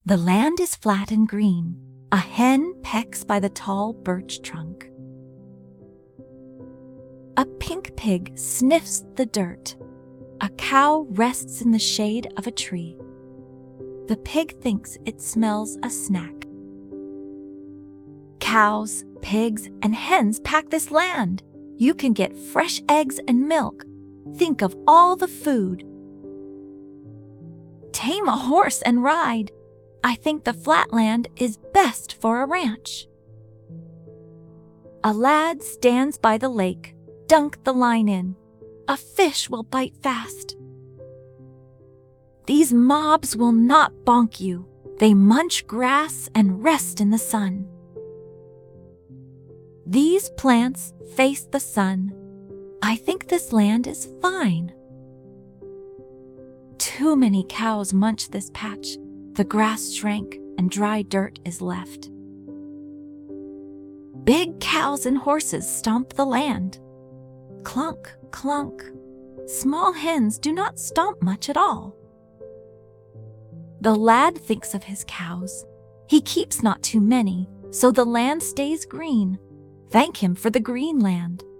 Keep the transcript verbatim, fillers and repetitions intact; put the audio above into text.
The land is flat and green. A hen pecks by the tall birch trunk. A pink pig sniffs the dirt. A cow rests in the shade of a tree. The pig thinks it smells a snack. Cows, pigs, and hens pack this land. You can get fresh eggs and milk. Think of all the food. Tame a horse and ride. I think the flatland is best for a ranch. A lad stands by the lake. Dunk the line in. A fish will bite fast. These mobs will not bonk you. They munch grass and rest in the sun. These plants face the sun. I think this land is fine. Too many cows munch this patch. The grass shrank and dry dirt is left. Big cows and horses stomp the land. Clunk, clunk. Small hens do not stomp much at all. The lad thinks of his cows. He keeps not too many, so the land stays green. Thank him for the green land.